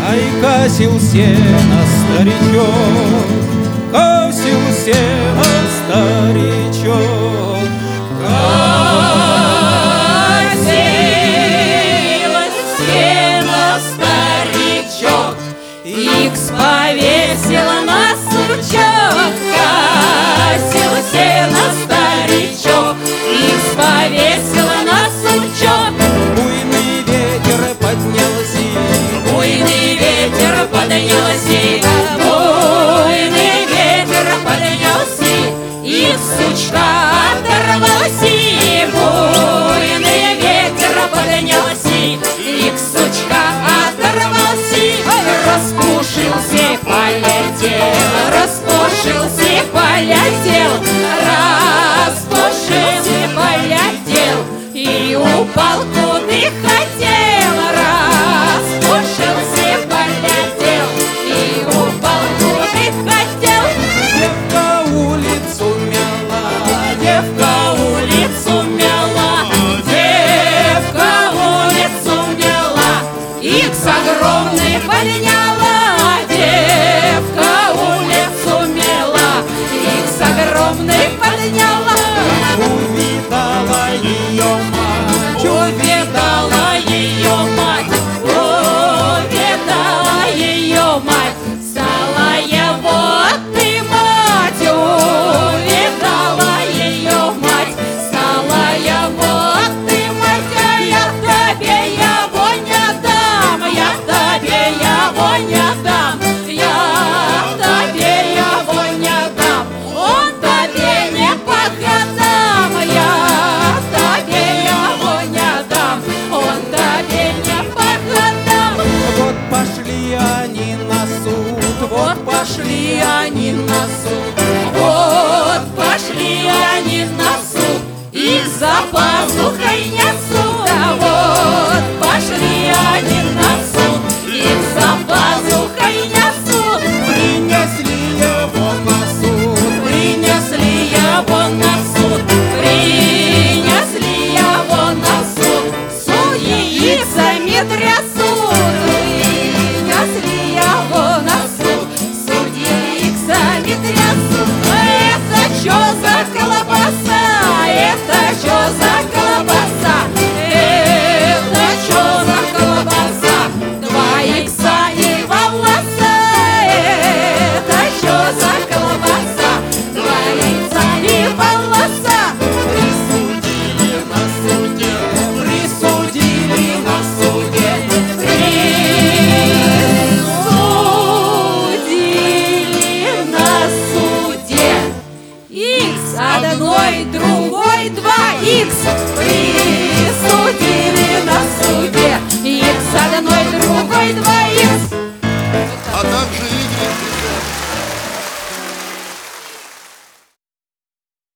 Ай, косил сено старичок, косил сено старичок. Косил сено старичок, икс повесил на сучок. Косил сено старичок, икс повесил на сучок. Буйный ветер поднялся, Буйный ветер поднялся, буйный ветер поднялся, и сучка оторвался. Буйный ветер поднялся, и сучка оторвался. Распушился, полетел, распушился, полетел, распушился, полетел, и упал куда хотел. Распушился, полетел, и упал куда хотел. девка улицу мяла, Девка улицу мяла, девка улицу мяла, икс огромный подняла. Девка улицу мяла, икс огромный подняла. увидала ее мать, Увидала ее мать, увидала ее мать, стала его отнимать. Увидала ее мать, стала его отнимать. А я тебе его не дам, я тебе его не дам, я тебе его не дам, он тебе не по годам. Я тебе его не дам, он тебе не по годам. вот пошли они на суд, Вот пошли они на суд, вот пошли они на суд, их за пазухой несут. А вот пошли они на суд, их за пазухой несут. принесли его на суд, Принесли его на суд, принесли его на суд, судьи иксами трясут. Принесли его на суд, судьи иксами трясут. Это чё за колбаса? Это чё за колбаса? Это чё за колбаса? Два икса и волоса. Это чё за колбаса? Два икса и волоса. присудили на суде, присудили на суде. Присудили на суде. Икс одной, другой два икс.